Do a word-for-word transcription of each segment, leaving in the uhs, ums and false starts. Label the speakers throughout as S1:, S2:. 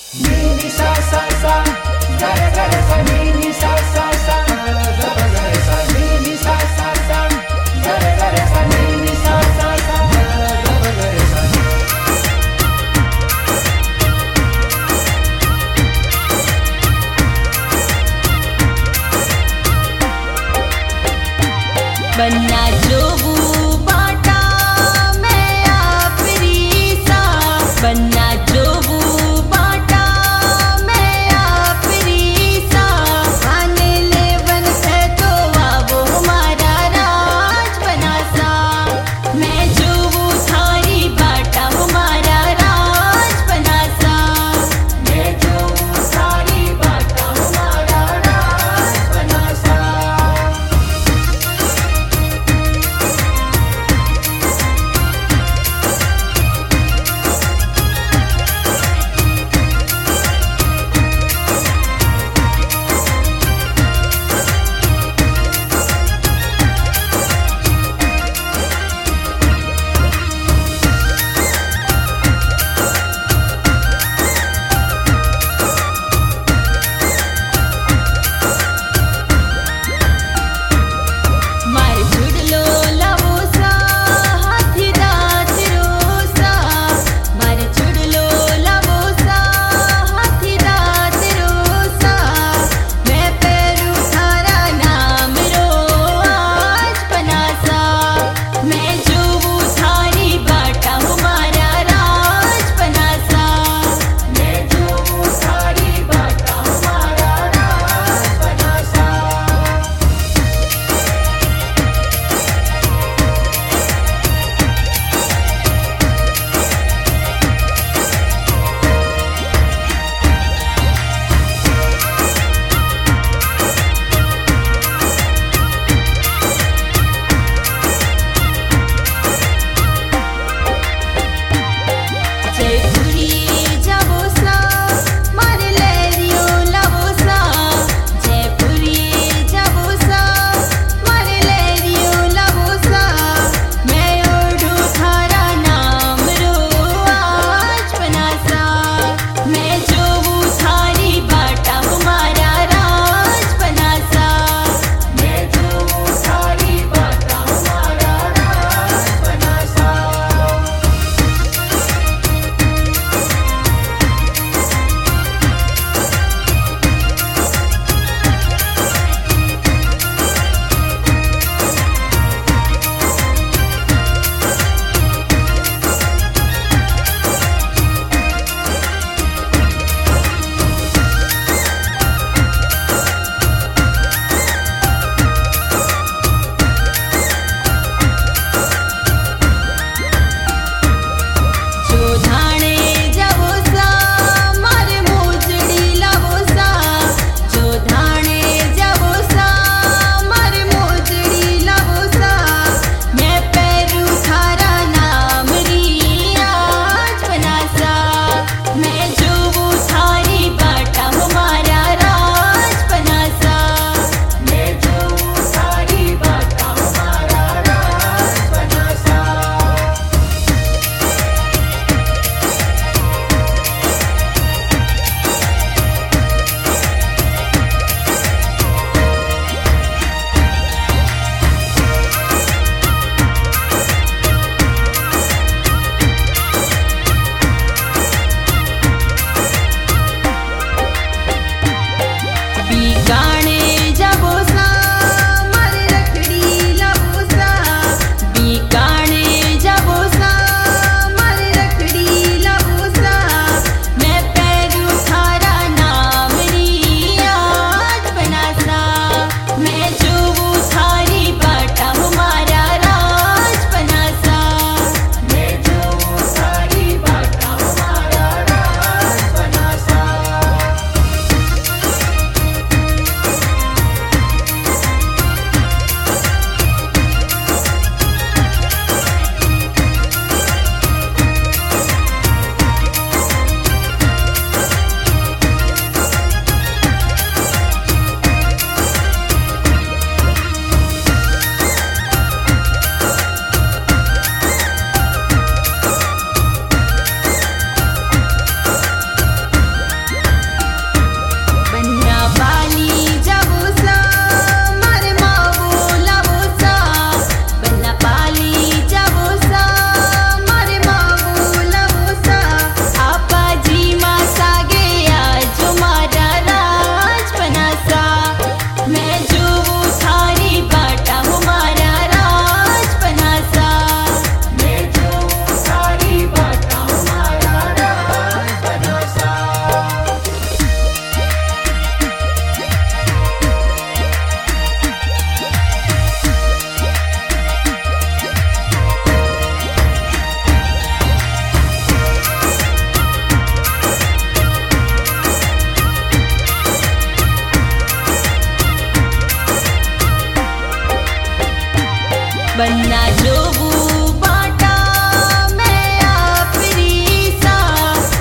S1: Ni ni sa sa sa, ga re ga re sa. Ni ni sa sa sa, ga ga ga re sa. Ni ni sa sa sa, ga re ga re sa. Ni ni sa sa sa, ga ga ga re sa.
S2: बन्ना जोगू बाटा मैं आपरी सा, बन्ना जोगू बाटा मैं आपरी सा। आने ले बन से तो आवो हमारा राज बना सा, मैं जोगू थारी बाटा हमारा राज बना सा। मैं जोगू थारी बाटा हमारा राज बना सा।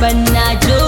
S2: बन्ना जो